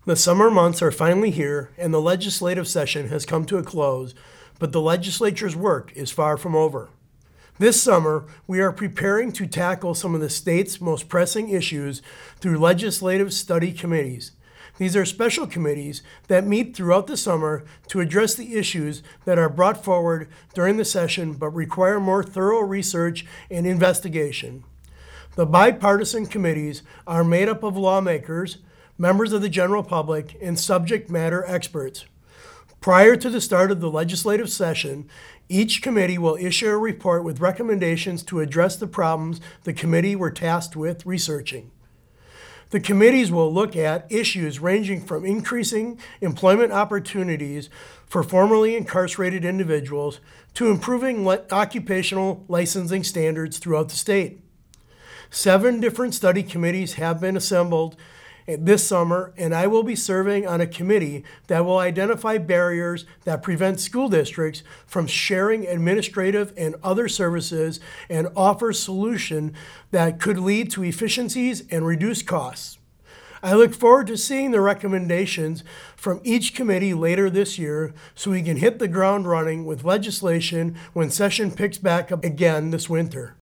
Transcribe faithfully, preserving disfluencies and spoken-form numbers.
The summer months are finally here and the legislative session has come to a close, but the legislature's work is far from over. This summer, we are preparing to tackle some of the state's most pressing issues through legislative study committees. These are special committees that meet throughout the summer to address the issues that are brought forward during the session but require more thorough research and investigation. The bipartisan committees are made up of lawmakers, members of the general public, and subject matter experts. Prior to the start of the legislative session, each committee will issue a report with recommendations to address the problems the committee were tasked with researching. The committees will look at issues ranging from increasing employment opportunities for formerly incarcerated individuals to improving le- occupational licensing standards throughout the state. Seven different study committees have been assembled this summer, and I will be serving on a committee that will identify barriers that prevent school districts from sharing administrative and other services and offer solutions that could lead to efficiencies and reduce costs. I look forward to seeing the recommendations from each committee later this year so we can hit the ground running with legislation when session picks back up again this winter.